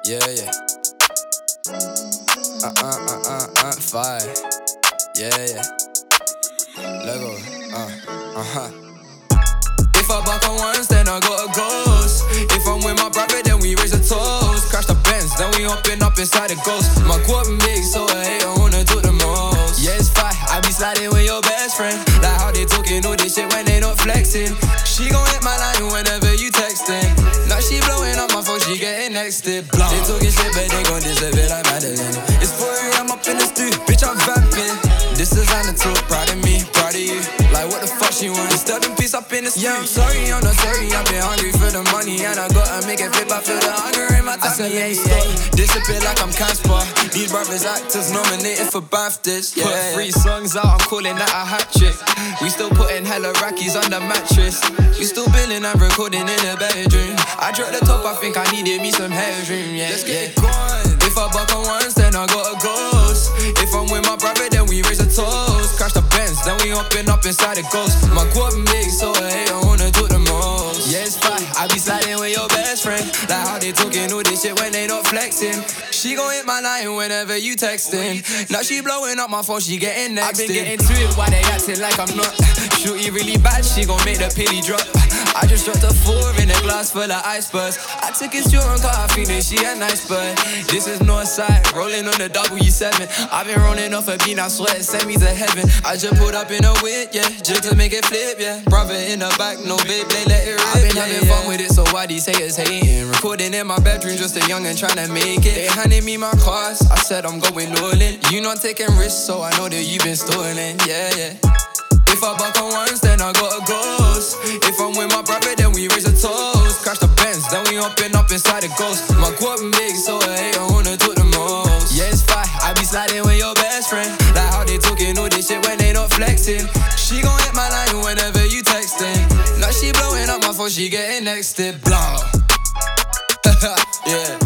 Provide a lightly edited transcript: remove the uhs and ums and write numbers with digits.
Yeah. Fire. Yeah. Lego. If I buck on once, then I got a ghost. If I'm with my brother, then we raise a toast. Crash the Benz, then we hopping up inside the ghost. My quad big, so I hate, I wanna do the most. Yeah, it's fine, I be sliding with your best friend. Like how they talking all this shit when they not flexing. She gon' hit my line whenever you texting. Now she blowing up my phone, she getting nexted. They talking shit, but they gon' disappear like Madeline. It's 4 AM up in the studio, bitch, I'm vamping. This is on the tour, proud of me, proud of you. Like what the fuck she want? Disturbing peace up in the street. Yeah, I'm sorry, I'm not sorry. I've been hungry for the money and I gotta make it flip. I feel the hunger in my tummy. I said, disappear like I'm Casper. These brothers actors nominated for BAFTAs. Yeah, put 3 songs out, I'm calling that a hat trick. We still putting hella rackies on the mattress. We still billing and recording in the bedroom. I dropped the top, I think I needed me some headroom. Yeah, let's get it going. If I buck on once, then I got a ghost. If I'm with my brother, then we raise a toast. Crash the Benz, then we hopping up inside the ghost. My quad big, so I hate, I wanna do the most. Yeah, it's fine, I be sliding with your best friend. Like how they talking all this shit when they not flexing. She gon' hit my line whenever you texting. Now she blowing up my phone, she getting next. I been getting to it, why they acting like I'm not. Shooty really bad, she gon' make the pilly drop. I just dropped a 4 in a glass full of icebergs. I took it strong, cause I feel that she a nice bird. This is Northside, rolling on the W7. I've been rolling off a beat, I swear it sent me to heaven. I just pulled up in a whip, yeah, just to make it flip, yeah. Brother in the back, no babe, they let it rip. I've been having fun with it, so why these haters hating? Recording in my bedroom, just a young and tryna make it. They handed me my cars, I said I'm going all in. You not taking risks, so I know that you been stolen, yeah. If I buck on once, then I got a ghost. If I'm with my brother, then we raise a toast. Crash the Benz, then we hopping up inside the ghost. My quad big, so I hate, I wanna do the most. Yeah, it's fine, I be sliding with your best friend. Like how they talking all this shit when they not flexing. She gon' hit my line whenever you texting. Now she blowing up my phone, she getting nexted. Blah. Yeah.